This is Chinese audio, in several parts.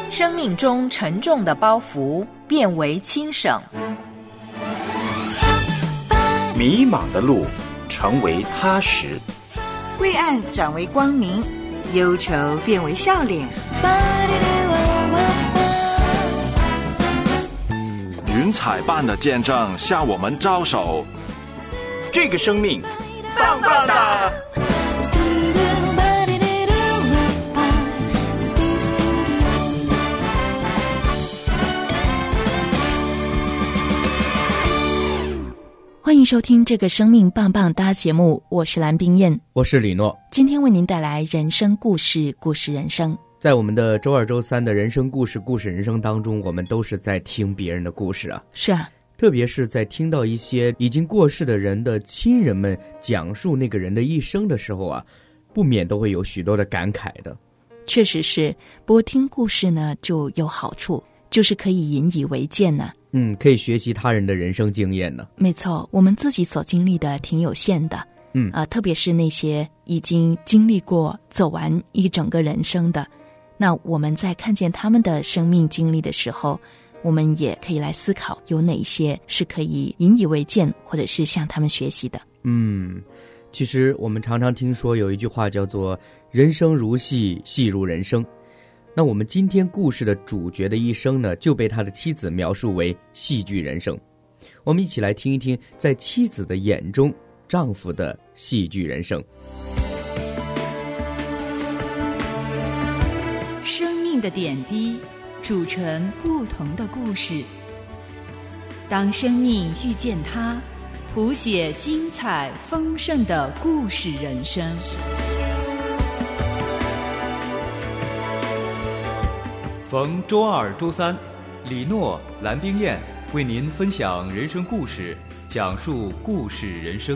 生命中沉重的包袱变为轻省， 迷茫的路成为踏实， 灰暗转为光明，忧愁变为笑脸。 云彩般的见证向我们招手， 这个生命棒棒的！ 欢迎收听这个生命棒棒哒节目，我是蓝冰燕， 我是李诺。 今天为您带来人生故事，故事人生。 在我们的周二周三的人生故事故事人生当中，我们都是在听别人的故事啊。 是啊， 特别是在听到一些已经过世的人的亲人们讲述那个人的一生的时候啊，不免都会有许多的感慨的。 确实是，不过听故事呢就有好处，就是可以引以为鉴呢。 可以学习他人的人生经验呢。 没错，我们自己所经历的挺有限的。特别是那些已经经历过走完一整个人生的，那我们在看见他们的生命经历的时候，我们也可以来思考有哪一些是可以引以为鉴，或者是向他们学习的。 其实我们常常听说有一句话叫做人生如戏，戏如人生。那我们今天故事的主角的一生呢，就被他的妻子描述为戏剧人生。我们一起来听一听，在妻子的眼中，丈夫的戏剧人生。 生命的点滴组成不同的故事，当生命遇见他，谱写精彩丰盛的故事人生。 逢周二、周三，李诺、蓝冰燕为您分享人生故事，讲述故事人生。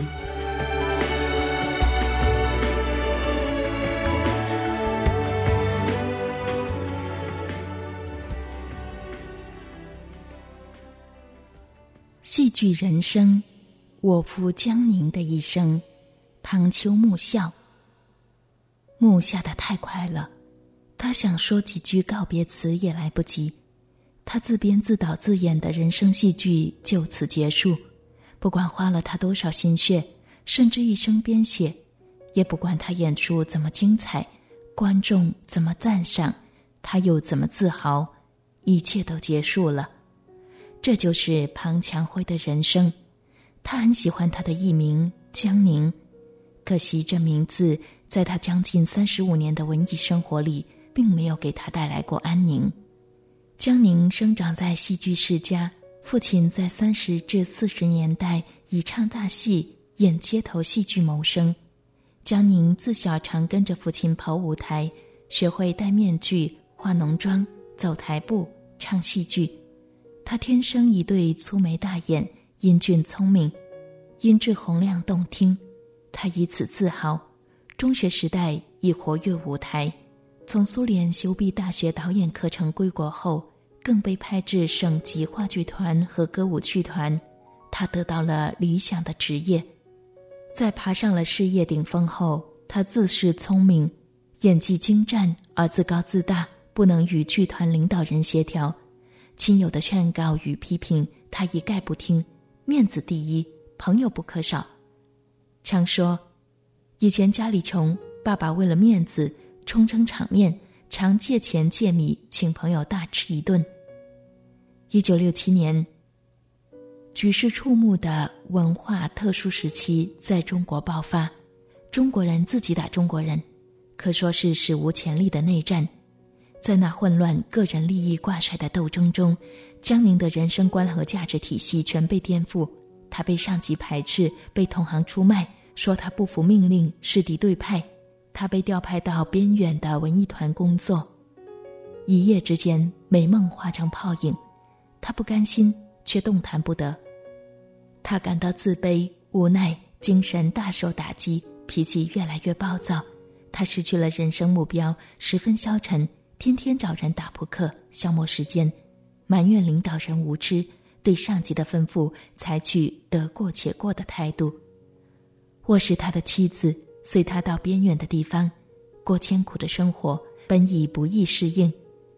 戏剧人生，我夫江宁的一生，旁秋木笑。木下得太快了，他想说几句告别词也来不及，他自编自导自演的人生戏剧就此结束。不管花了他多少心血，甚至一生编写，也不管他演出怎么精彩，观众怎么赞赏，他又怎么自豪，一切都结束了。这就是庞强辉的人生。他很喜欢他的艺名江宁，可惜这名字在他将近35年的文艺生活里并没有给他带来过安宁。江宁生长在戏剧世家，父亲在30至40年代以唱大戏、演街头戏剧谋生。江宁自小常跟着父亲跑舞台，学会戴面具、化浓妆、走台步、唱戏剧。他天生一对粗眉大眼，英俊聪明，音质洪亮动听，他以此自豪。中学时代已活跃舞台，从苏联修毕大学导演课程归国后，更被派至省级话剧团和歌舞剧团，他得到了理想的职业。在爬上了事业顶峰后，他自恃聪明，演技精湛而自高自大，不能与剧团领导人协调。亲友的劝告与批评他一概不听，面子第一，朋友不可少。常说以前家里穷，爸爸为了面子充撑场面，常借钱借米请朋友大吃一顿。1967年，举世触目的文化特殊时期在中国爆发，中国人自己打中国人，可说是史无前例的内战。在那混乱、个人利益挂帅的斗争中，江宁的人生观和价值体系全被颠覆。他被上级排斥，被同行出卖，说他不服命令，是敌对派。他被调派到边远的文艺团工作，一夜之间美梦化成泡影。他不甘心，却动弹不得。他感到自卑、无奈，精神大受打击，脾气越来越暴躁。他失去了人生目标，十分消沉，天天找人打扑克消磨时间，埋怨领导人无知，对上级的吩咐采取得过且过的态度。我是他的妻子，随他到边远的地方过艰苦的生活，本已不易适应，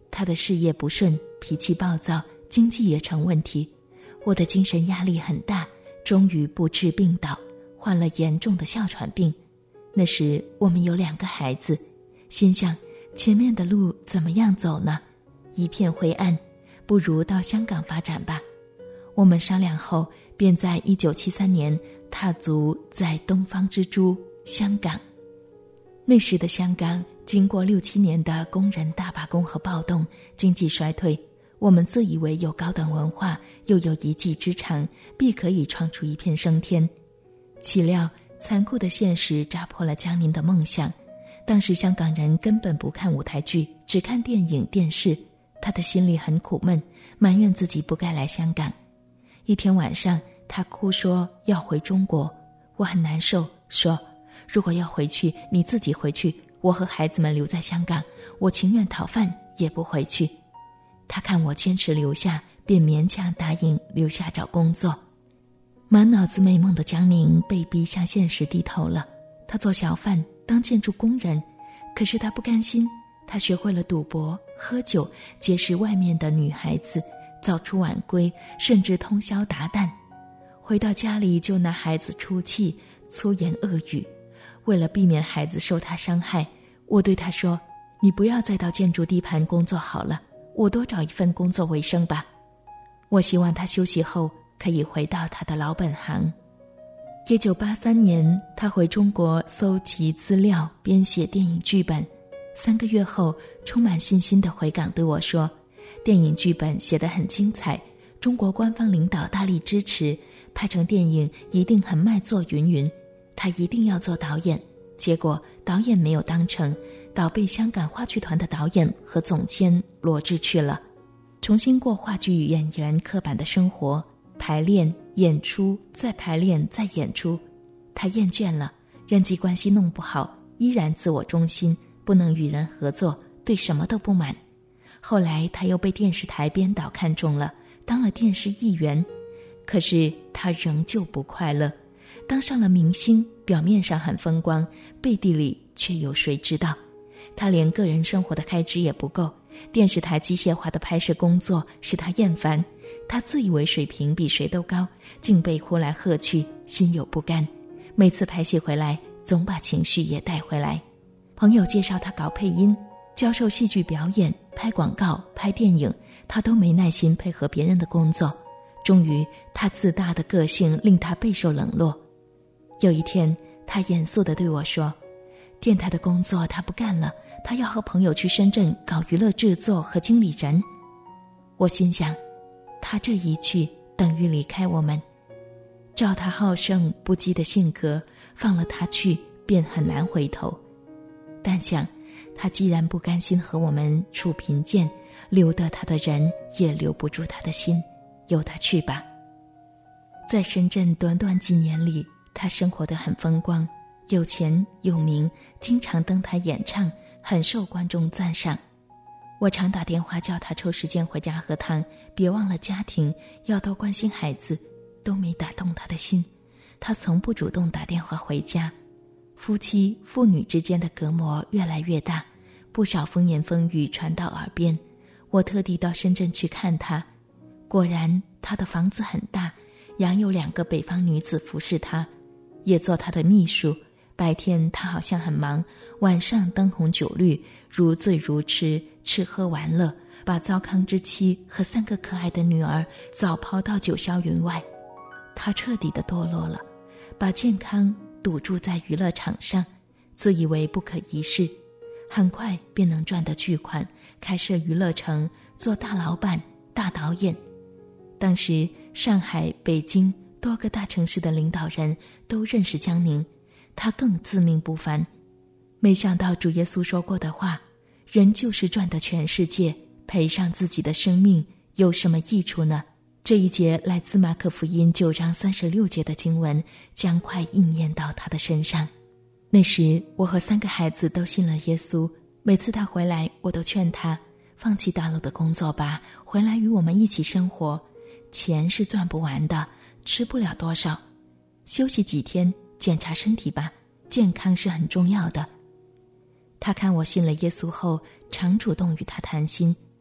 他的事业不顺，脾气暴躁，经济也成问题。我的精神压力很大，终于不治病倒，患了严重的哮喘病。那时我们有2个孩子，心想前面的路怎么样走呢？一片灰暗，不如到香港发展吧。我们商量后，便在1973年踏足在东方之珠香港。那时的香港经过6、7年的工人大罢工和暴动，经济衰退。我们自以为有高等文化，又有一技之长，必可以创出一片升天。岂料残酷的现实扎破了江宁的梦想。当时香港人根本不看舞台剧，只看电影电视。他的心里很苦闷，埋怨自己不该来香港。一天晚上，他哭说要回中国。我很难受，说如果要回去，你自己回去，我和孩子们留在香港，我情愿讨饭也不回去。他看我坚持留下，便勉强答应留下找工作。满脑子美梦的江宁被逼向现实低头了。他做小贩，当建筑工人，可是他不甘心，他学会了赌博、喝酒，结识外面的女孩子，早出晚归，甚至通宵达旦。回到家里就拿孩子出气，粗言恶语。为了避免孩子受他伤害，我对他说，你不要再到建筑地盘工作好了，我多找一份工作为生吧。我希望他休息后可以回到他的老本行。1983年，他回中国搜集资料，编写电影剧本。3个月后，充满信心地回港对我说，电影剧本写得很精彩，中国官方领导大力支持，拍成电影一定很卖座云云，他一定要做导演。结果导演没有当成，倒被香港话剧团的导演和总监罗致去了。重新过话剧演员刻板的生活，排练、演出，再排练，再演出。他厌倦了，人际关系弄不好，依然自我中心，不能与人合作，对什么都不满。后来他又被电视台编导看中了，当了电视艺员。可是他仍旧不快乐，当上了明星，表面上很风光，背地里却有谁知道。他连个人生活的开支也不够，电视台机械化的拍摄工作使他厌烦，他自以为水平比谁都高，竟被呼来喝去，心有不甘。每次拍戏回来，总把情绪也带回来。朋友介绍他搞配音，教授戏剧表演，拍广告，拍电影，他都没耐心配合别人的工作。终于，他自大的个性令他备受冷落。有一天，他严肃地对我说，电台的工作他不干了，他要和朋友去深圳搞娱乐制作和经理人。我心想，他这一去等于离开我们。照他好胜不羁的性格，放了他去便很难回头。但想他既然不甘心和我们处贫贱，留得他的人也留不住他的心，由他去吧。在深圳短短几年里，他生活得很风光，有钱有名，经常登台演唱，很受观众赞赏。我常打电话叫他抽时间回家喝汤，别忘了家庭，要多关心孩子，都没打动他的心。他从不主动打电话回家。夫妻父女之间的隔膜越来越大，不少风言风语传到耳边。我特地到深圳去看他，果然他的房子很大，养有2个北方女子服侍他，也做他的秘书。白天他好像很忙，晚上灯红酒绿，如醉如痴，吃喝玩乐，把糟糠之妻和3个可爱的女儿早抛到九霄云外。他彻底的堕落了，把健康赌注在娱乐场上，自以为不可一世，很快便能赚得巨款，开设娱乐城，做大老板、大导演。当时上海、北京多个大城市的领导人都认识江宁，他更自命不凡。没想到主耶稣说过的话，人就是赚得全世界，赔上自己的生命，有什么益处呢？这一节来自马可福音9章36节的经文，将快应验到他的身上。那时我和3个孩子都信了耶稣，每次他回来，我都劝他放弃大陆的工作吧，回来与我们一起生活。钱是赚不完的，吃不了多少，休息几天，检查身体吧，健康是很重要的。他看我信了耶稣后，常主动与他谈心，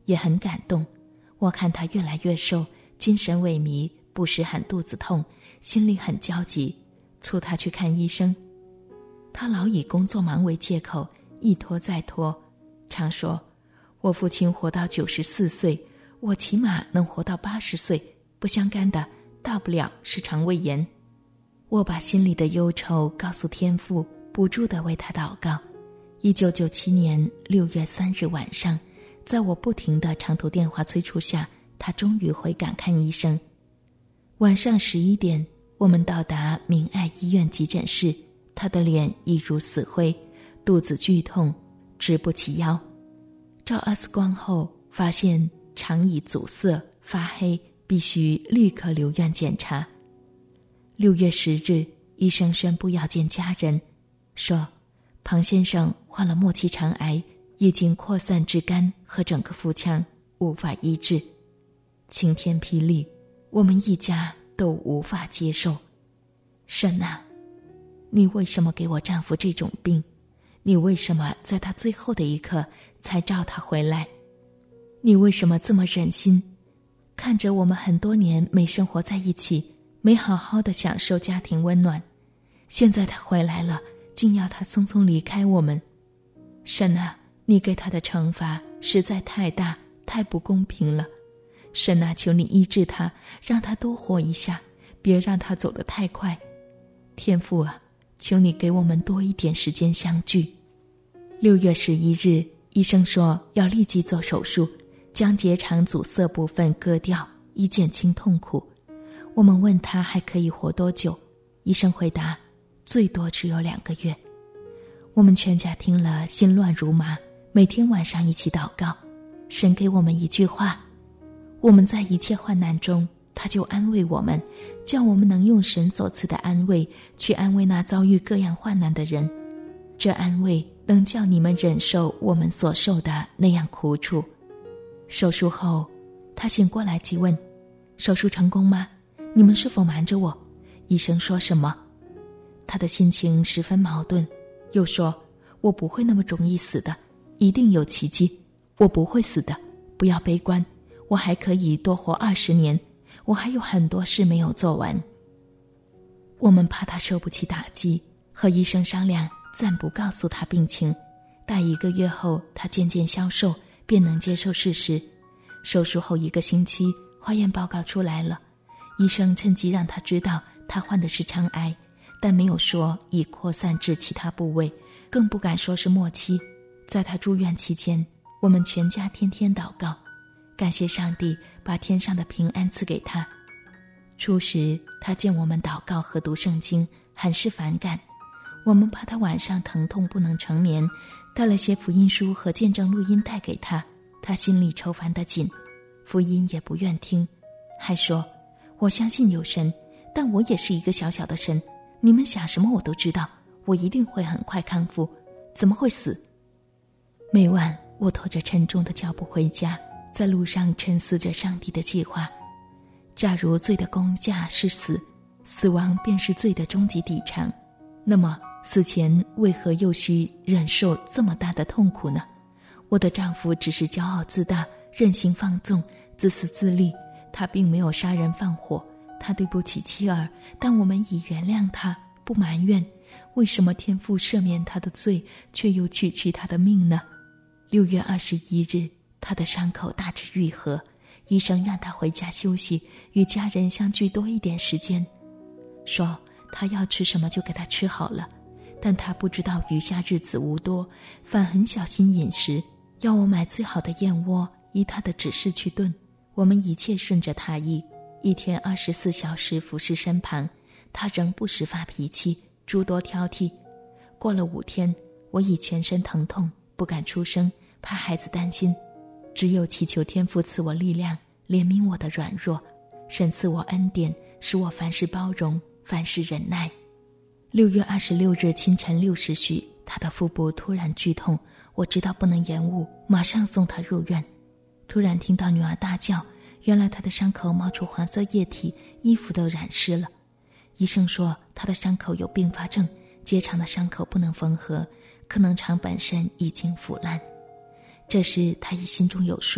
也很感动。我看他越来越瘦，精神萎靡，不时喊肚子痛，心里很焦急，促他去看医生。他老以工作忙为借口，一拖再拖，常说我父亲活到94岁，我起码能活到80岁，不相干的，大不了是肠胃炎。我把心里的忧愁告诉天父，不住地为他祷告。1997年6月3日晚上，在我不停的长途电话催促下，他终于回港看医生。晚上11点，我们到达明爱医院急诊室，他的脸一如死灰，肚子剧痛，直不起腰。照 X 光后发现肠已阻塞发黑，必须立刻留院检查。6月10日，医生宣布要见家人，说庞先生患了末期肠癌，已经扩散至肝和整个腹腔，无法医治。晴天霹雳，我们一家都无法接受。神啊，你为什么给我丈夫这种病？你为什么在他最后的一刻才召他回来？你为什么这么忍心？看着我们很多年没生活在一起，没好好的享受家庭温暖，现在他回来了，竟要他匆匆离开我们。神啊，你给他的惩罚实在太大，太不公平了。神啊，求你医治他，让他多活一下，别让他走得太快。天父啊，求你给我们多一点时间相聚。6月11日，医生说要立即做手术，将结肠阻塞部分割掉，以减轻痛苦。我们问他还可以活多久，医生回答最多只有2个月。我们全家听了心乱如麻，每天晚上一起祷告。神给我们一句话，我们在一切患难中，他就安慰我们，叫我们能用神所赐的安慰去安慰那遭遇各样患难的人。这安慰能叫你们忍受我们所受的那样苦楚。手术后，他醒过来即问，手术成功吗？你们是否瞒着我？医生说什么？他的心情十分矛盾，又说我不会那么容易死的，一定有奇迹，我不会死的，不要悲观，我还可以多活20年，我还有很多事没有做完。我们怕他受不起打击，和医生商量暂不告诉他病情，待1个月后他渐渐消瘦，便能接受事实。手术后1个星期，化验报告出来了，医生趁机让他知道他患的是肠癌，但没有说已扩散至其他部位，更不敢说是末期。在他住院期间，我们全家天天祷告，感谢上帝把天上的平安赐给他。初时他见我们祷告和读圣经，很是反感。我们怕他晚上疼痛不能成眠，带了些福音书和见证录音带给他，他心里愁烦得紧，福音也不愿听，还说我相信有神，但我也是一个小小的神，你们想什么我都知道，我一定会很快康复，怎么会死？每晚我拖着沉重的脚步回家，在路上沉思着上帝的计划。假如罪的工价是死，死亡便是罪的终极底偿，那么死前为何又需忍受这么大的痛苦呢？我的丈夫只是骄傲自大，任性放纵，自私自利，他并没有杀人放火，他对不起妻儿，但我们已原谅他，不埋怨。为什么天父赦免他的罪，却又取去他的命呢？6月21日，他的伤口大致愈合，医生让他回家休息，与家人相聚多一点时间，说他要吃什么就给他吃好了。但他不知道余下日子无多，反很小心饮食，要我买最好的燕窝，依他的指示去炖。我们一切顺着他意，一天24小时服侍身旁，他仍不时发脾气，诸多挑剔。过了5天，我已全身疼痛，不敢出声，怕孩子担心，只有祈求天父赐我力量，怜悯我的软弱，神赐我恩典，使我凡事包容，凡事忍耐。6月26日清晨6时许，他的腹部突然剧痛，我知道不能延误，马上送他入院。突然听到女儿大叫，原来他的伤口冒出黄色液体，衣服都染湿了。医生说他的伤口有并发症，结肠的伤口不能缝合，可能肠本身已经腐烂。这时他已心中有数，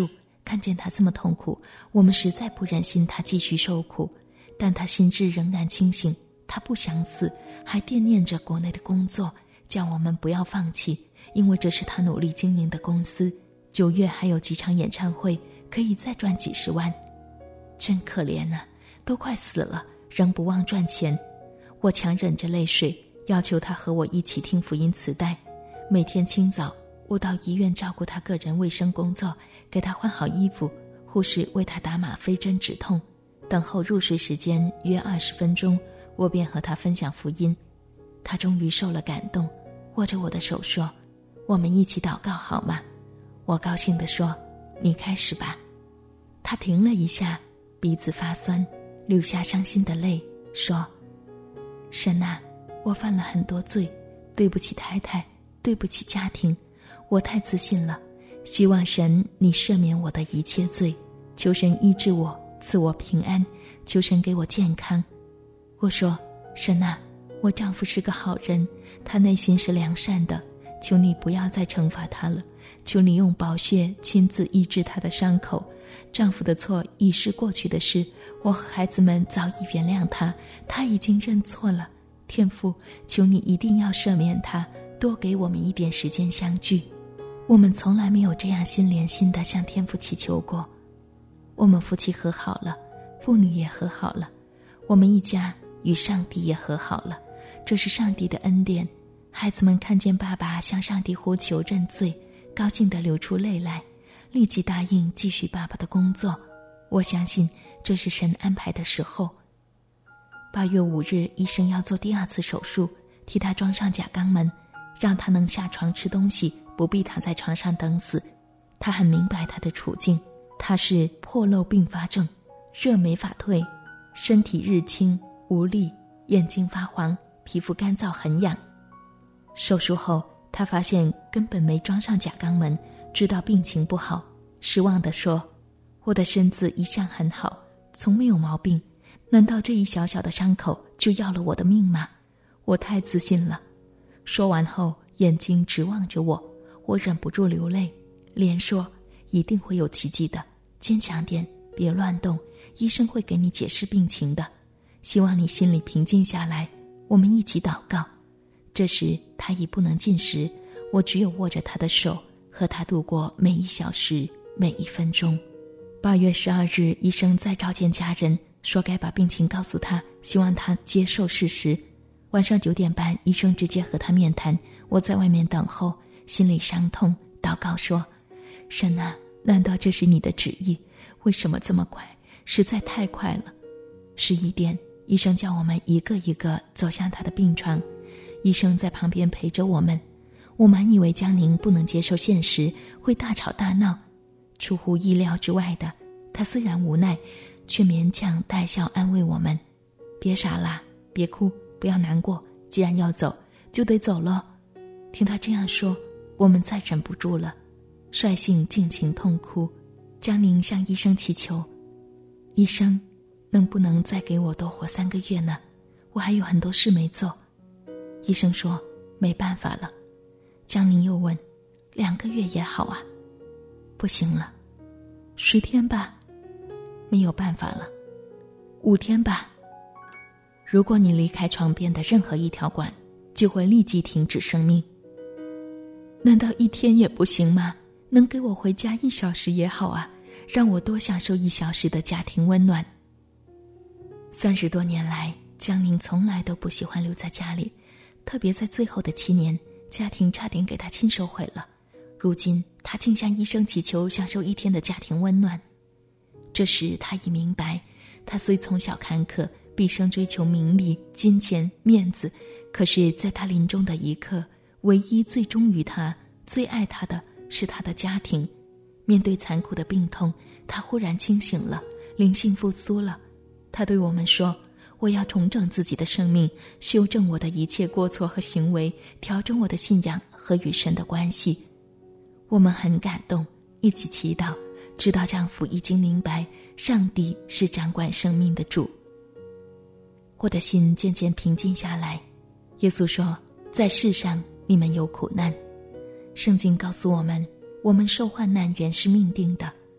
看见他这么痛苦，我们实在不忍心他继续受苦，但他心智仍然清醒，他不想死，还惦念着国内的工作，叫我们不要放弃，因为这是他努力经营的公司，9月还有几场演唱会，可以再赚几十万。真可怜啊，都快死了，仍不忘赚钱。我强忍着泪水，要求他和我一起听福音磁带。每天清早，我到医院照顾他个人卫生工作，给他换好衣服，护士为他打吗啡针止痛。等候入睡时间约20分钟，我便和他分享福音。他终于受了感动，握着我的手说：“我们一起祷告好吗？”我高兴地说：“你开始吧。”他停了一下，鼻子发酸，流下伤心的泪，说：“神啊，我犯了很多罪，对不起太太，对不起家庭，我太自信了，希望神你赦免我的一切罪，求神医治我，赐我平安，求神给我健康。”我说：“神啊，我丈夫是个好人，他内心是良善的，求你不要再惩罚他了，求你用宝血亲自医治他的伤口。丈夫的错已是过去的事，我和孩子们早已原谅他，他已经认错了。天父，求你一定要赦免他，多给我们一点时间相聚。”我们从来没有这样心连心地向天父祈求过。我们夫妻和好了，父女也和好了，我们一家与上帝也和好了，这是上帝的恩典。孩子们看见爸爸向上帝呼求认罪，高兴地流出泪来，立即答应继续爸爸的工作。我相信这是神安排的时候。8月5日，医生要做第2次手术，替他装上假肛门，让他能下床吃东西，不必躺在床上等死。他很明白他的处境，他是破漏并发症，热没法退，身体日清无力，眼睛发黄，皮肤干燥很痒。手术后，他发现根本没装上假肛门，知道病情不好，失望地说：“我的身子一向很好，从没有毛病，难道这一小小的伤口就要了我的命吗？我太自信了。”说完后，眼睛直望着我，我忍不住流泪，连说：“一定会有奇迹的，坚强点，别乱动，医生会给你解释病情的，希望你心里平静下来，我们一起祷告。”这时他已不能进食，我只有握着他的手，和他度过每1小时每1分钟。8月12日，医生再召见家人，说该把病情告诉他，希望他接受事实。晚上9点半，医生直接和他面谈，我在外面等候，心里伤痛，祷告说：“神啊，难道这是你的旨意？为什么这么快？实在太快了。”11点，医生叫我们一个一个走向他的病床，医生在旁边陪着我们。我满以为江宁不能接受现实，会大吵大闹，出乎意料之外的，他虽然无奈，却勉强带笑安慰我们：“别傻啦，别哭，不要难过，既然要走，就得走了。”听他这样说，我们再忍不住了，率性尽情痛哭。江宁向医生祈求：“医生，能不能再给我多活3个月呢？我还有很多事没做。”医生说：“没办法了。”江宁又问：“2个月也好啊。”“不行了。”“10天吧。”“没有办法了。”“5天吧。”“如果你离开床边的任何一条管，就会立即停止生命。”“难道1天也不行吗？能给我回家1小时也好啊，让我多享受1小时的家庭温暖。”30多年来，江宁从来都不喜欢留在家里，特别在最后的7年，家庭差点给他亲手毁了。如今他竟向医生祈求享受1天的家庭温暖。这时他已明白，他虽从小坎坷，毕生追求名利、金钱、面子，可是在他临终的一刻，唯一最忠于他、最爱他的是他的家庭。面对残酷的病痛，他忽然清醒了，灵性复苏了。他对我们说：“我要重整自己的生命，修正我的一切过错和行为，调整我的信仰和与神的关系。”我们很感动，一起祈祷，知道丈夫已经明白上帝是掌管生命的主。我的心渐渐平静下来。耶稣说：“在世上你们有苦难。”圣经告诉我们，我们受患难原是命定的。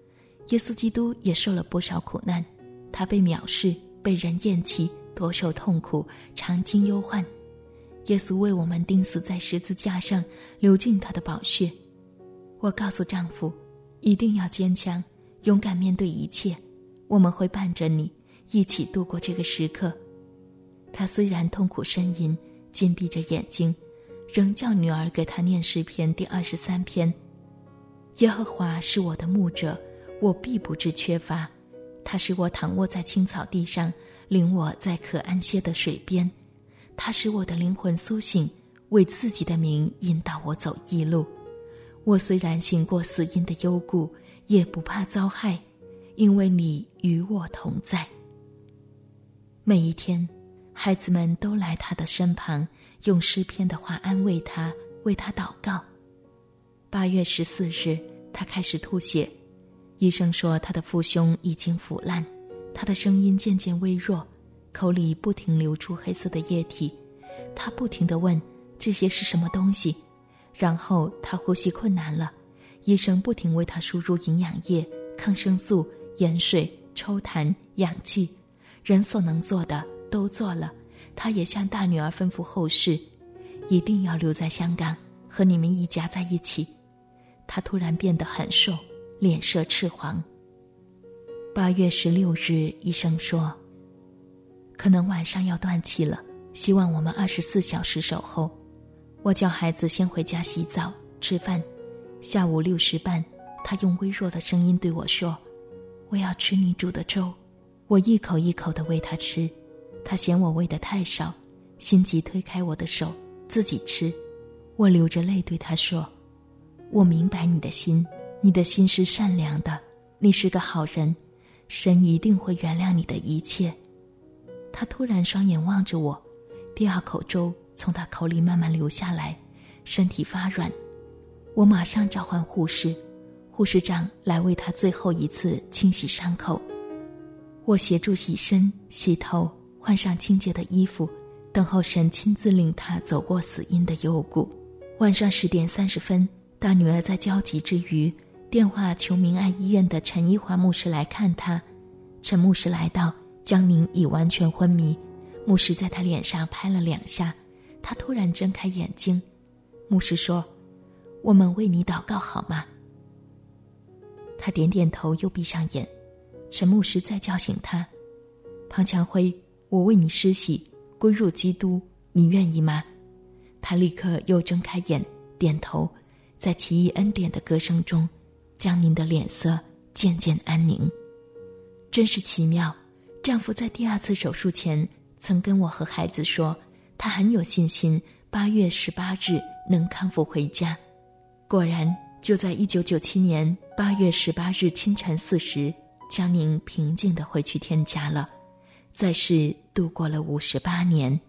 耶稣基督也受了不少苦难，他被藐视，被人厌弃，多受痛苦，常经忧患。耶稣为我们钉死在十字架上，流尽他的宝血。我告诉丈夫，一定要坚强，勇敢面对一切，我们会伴着你一起度过这个时刻。他虽然痛苦呻吟，紧闭着眼睛，仍叫女儿给他念诗篇第23篇。耶和华是我的牧者，我必不致缺乏。他使我躺卧在青草地上，领我在可安歇的水边。他使我的灵魂苏醒，为自己的名引导我走义路。我虽然行过死荫的幽谷，也不怕遭害，因为你与我同在。每一天，孩子们都来他的身旁，用诗篇的话安慰他，为他祷告。8月14日，他开始吐血，医生说他的腹胸已经腐烂，他的声音渐渐微弱，口里不停流出黑色的液体。他不停地问这些是什么东西，然后他呼吸困难了，医生不停为他输入营养液、抗生素、盐水、抽痰、氧气，人所能做的都做了。他也向大女儿吩咐后事，一定要留在香港和你们一家在一起。他突然变得很瘦，脸色赤黄。8月16日，医生说可能晚上要断气了，希望我们24小时守候。我叫孩子先回家洗澡吃饭，下午6时半，他用微弱的声音对我说，我要吃你煮的粥。我一口一口地喂他吃，他嫌我喂得太少，心急推开我的手自己吃。我流着泪对他说，我明白你的心，你的心是善良的，你是个好人，神一定会原谅你的一切。他突然双眼望着我，第2口粥从他口里慢慢流下来，身体发软。我马上召唤护士，护士长来为他最后一次清洗伤口。我协助洗身洗头，换上清洁的衣服，等候神亲自领他走过死荫的幽谷。晚上10点30分，大女儿在焦急之余电话求明爱医院的陈一华牧师来看他。陈牧师来到，江宁已完全昏迷，牧师在他脸上拍了2下，他突然睁开眼睛。牧师说，我们为你祷告好吗？他点点头又闭上眼。陈牧师再叫醒他，庞强辉，我为你施洗归入基督，你愿意吗？他立刻又睁开眼点头，在奇异恩典的歌声中，江宁的脸色渐渐安宁。真是奇妙，丈夫在第2次手术前曾跟我和孩子说，他很有信心8月18日能康复回家。果然，就在1997年8月18日清晨4时，江宁平静地回去天家了，在世度过了58年。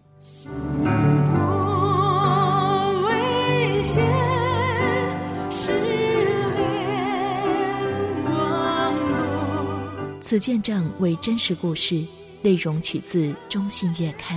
此见证为真实故事，内容取自《中信月刊》。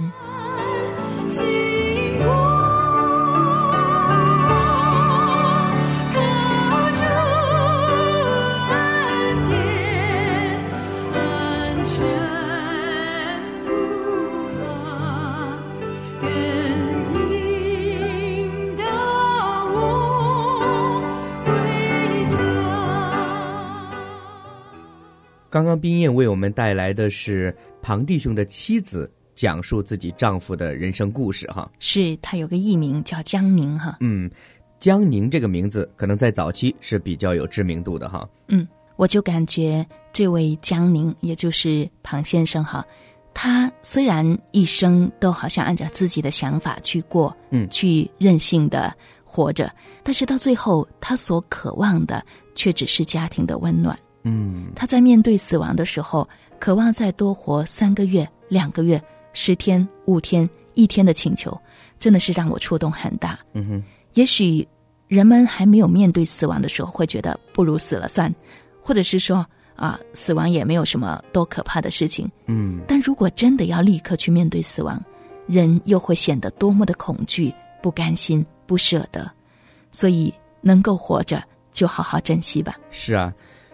刚刚冰燕为我们带来的是庞弟兄的妻子讲述自己丈夫的人生故事哈。 是，他有个艺名叫江宁哈。 江宁这个名字可能在早期是比较有知名度的哈。 我就感觉这位江宁也就是庞先生哈，他虽然一生都好像按照自己的想法去过，去任性的活着，但是到最后他所渴望的却只是家庭的温暖。他在面对死亡的时候，渴望再多活3个月、2个月、10天、5天、1天的请求，真的是让我触动很大。也许人们还没有面对死亡的时候，会觉得不如死了算，或者是说死亡也没有什么多可怕的事情。但如果真的要立刻去面对死亡，人又会显得多么的恐惧、不甘心、不舍得。所以能够活着就好好珍惜吧。 是啊，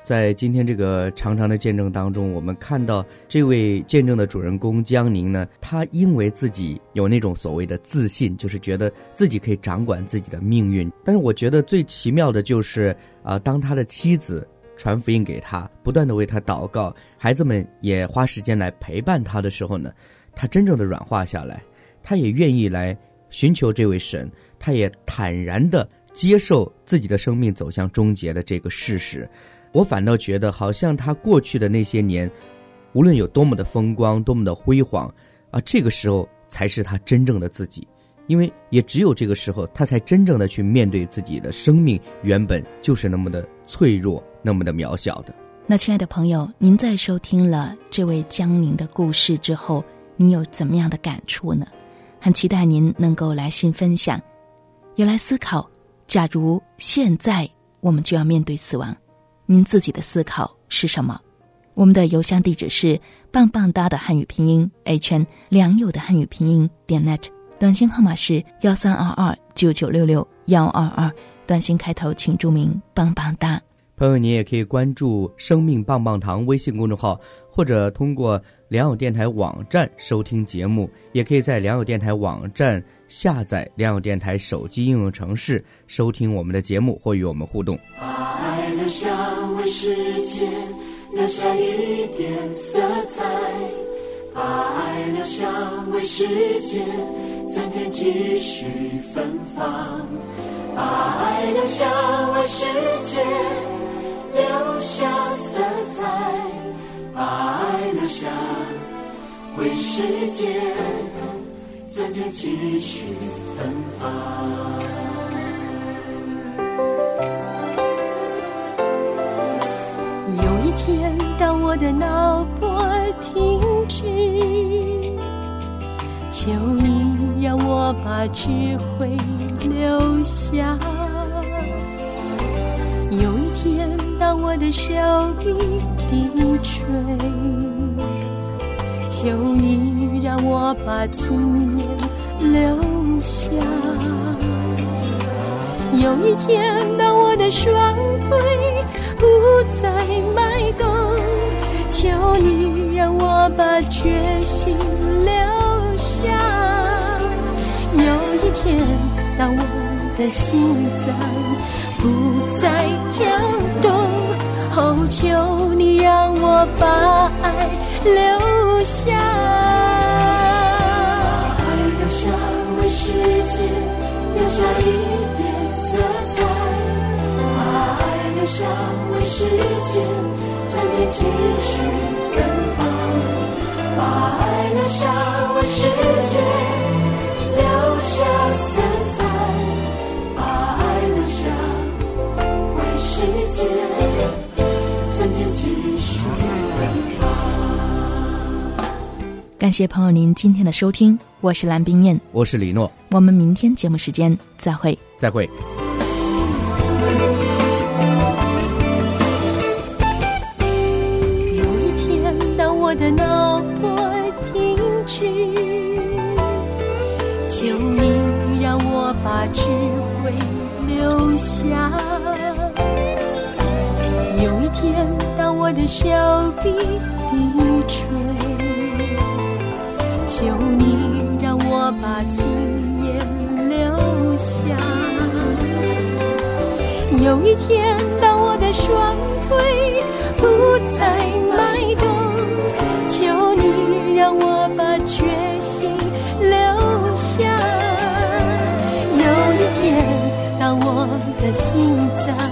在今天这个长长的见证当中，我们看到这位见证的主人公江宁呢，他因为自己有那种所谓的自信，就是觉得自己可以掌管自己的命运。但是我觉得最奇妙的就是当他的妻子传福音给他，不断的为他祷告，孩子们也花时间来陪伴他的时候呢，他真正的软化下来，他也愿意来寻求这位神，他也坦然的接受自己的生命走向终结的这个事实。我反倒觉得好像他过去的那些年无论有多么的风光，多么的辉煌这个时候才是他真正的自己，因为也只有这个时候他才真正的去面对自己的生命原本就是那么的脆弱，那么的渺小的。 那亲爱的朋友，您在收听了这位江宁的故事之后，您有怎么样的感触呢？很期待您能够来信分享，也来思考，假如现在我们就要面对死亡，您自己的思考是什么？我们的邮箱地址是棒棒哒的汉语拼音 HN 良友的汉语拼音.net， 短信号码是132299662122，短信开头请注明棒棒哒。 朋友，你也可以关注生命棒棒堂微信公众号，或者通过良友电台网站收听节目，也可以在良友电台网站下载良友电台手机应用程式收听我们的节目或与我们互动。 把爱留下为世界留下一点色彩，把爱留下为世界增添继续芬芳，把爱留下为世界留下色彩，把爱留下为世界增添继续芬芳。有一天当我的脑波停止，求你让我把智慧留下。有一天当我的手臂低垂，求你让我把经验留下。有一天当我的双腿不再迈动，求你让我把决心留下。有一天当我的心脏不再跳动，求你让我把爱留下。把爱留下为世界留下一点色彩，把爱留下为世界增添继续芬芳，把爱留下为世界留下色彩，把爱留下为世界增添继续芬芳。 感谢朋友您今天的收听，我是蓝冰燕， 我是李诺， 我们明天节目时间再会。 再会。 有一天当我的脑波停止，求你让我把智慧留下。有一天当我的手臂低垂，求你让我把经验留下。有一天当我的双腿不再迈动，求你让我把决心留下。有一天当我的心脏